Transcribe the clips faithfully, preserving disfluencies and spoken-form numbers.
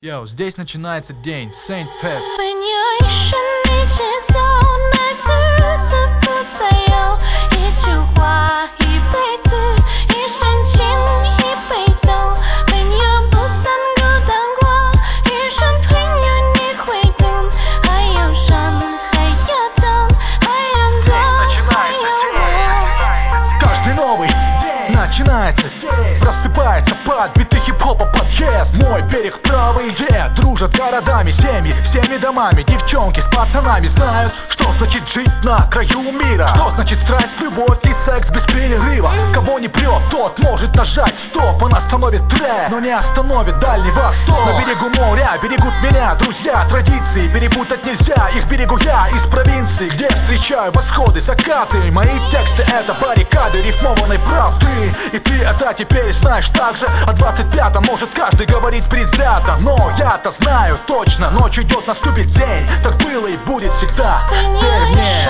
Йоу, здесь начинается день, Saint Feb. Начинается, просыпается под биты хип-хопа подъезд. Мой берег правый, где дружат городами, семьи, всеми домами. Девчонки с пацанами знают, что значит жить на краю мира. Что значит страсть, любовь и секс без перерыва. Кого не прет, тот может нажать стоп. Он остановит трек, но не остановит Дальний Восток. На берегу моря берегут меня друзья. Традиции перепутать нельзя, их берегу я из провинции, где встречаю восходы, закаты. Мои тексты это баррикады рифмованной правды. И ты это теперь знаешь так же. О двадцать пятом может каждый говорить предвзято, но я-то знаю точно, ночь идет, наступит день. Так было и будет всегда. Верь мне.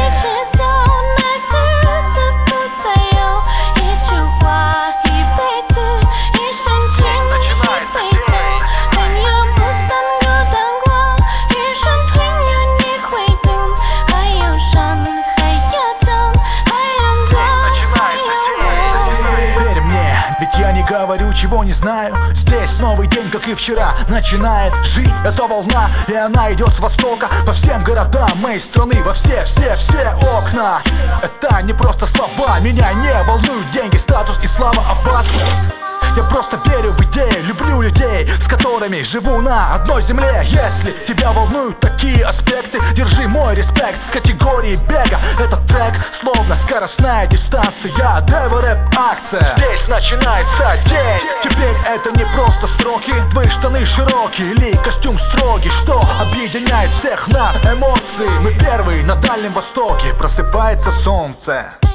Говорю, чего не знаю. Здесь новый день, как и вчера, начинает жить эта волна, и она идет с востока по всем городам моей страны, во все, все, все окна. Это не просто слова, меня не волнуют деньги, статус и слава, аббат. Я просто верю в идеи, люблю людей, с которыми живу на одной земле. Если тебя волнуют такие аспекты, держи мой респект в категории бега. Этот трек словно скоростная дистанция, дэв-рэп акция. Здесь начинается день. Теперь это не просто строки, твои штаны широкие или костюм строгий. Что объединяет всех нас? Эмоции. Мы первые на Дальнем Востоке. Просыпается солнце.